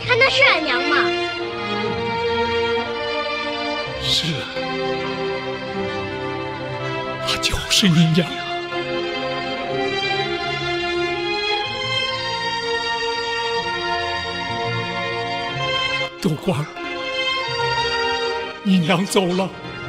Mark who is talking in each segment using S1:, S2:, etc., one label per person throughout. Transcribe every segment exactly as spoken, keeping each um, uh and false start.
S1: 他那是俺娘吗？
S2: 是啊，她就是你娘。杜官儿，你娘走了，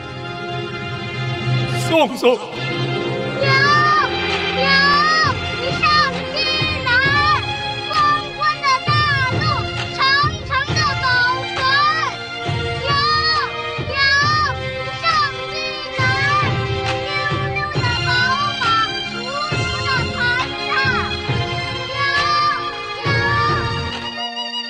S2: 送送。
S1: 娘，娘，你上西南，宽宽的大路，长长的宝船。娘，娘，你上西南，溜溜的宝马，熟熟的盘缠。娘，娘。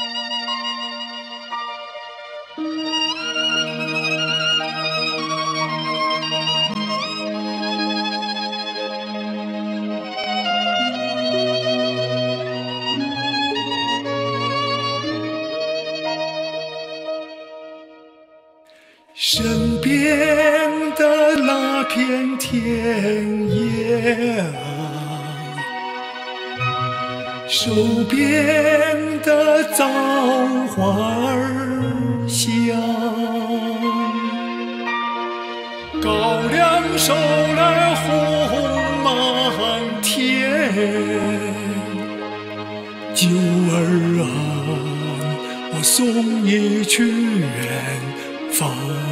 S2: 身边的那片田野啊，手边的枣花儿香，高粱收来红满天，九儿啊，我送你去远方。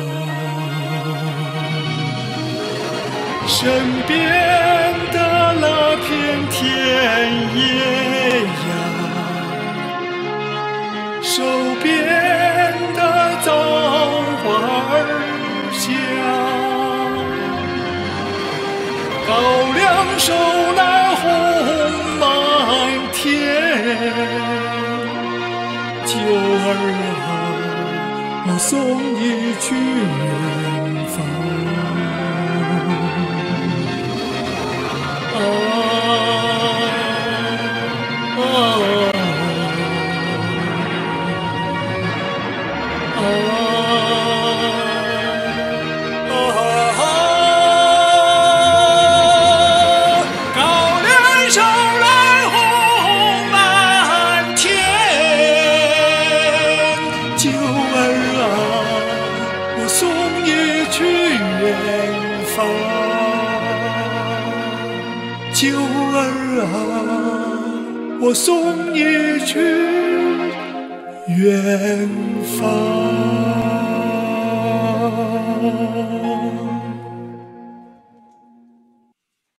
S2: 身边的那片田野呀，手边的枣花儿香，高粱收来红满天，九儿啊，我送你去远方。啊啊啊啊！高粱收来红满天，九儿啊，我送你去远方。九儿啊，我送你去远方。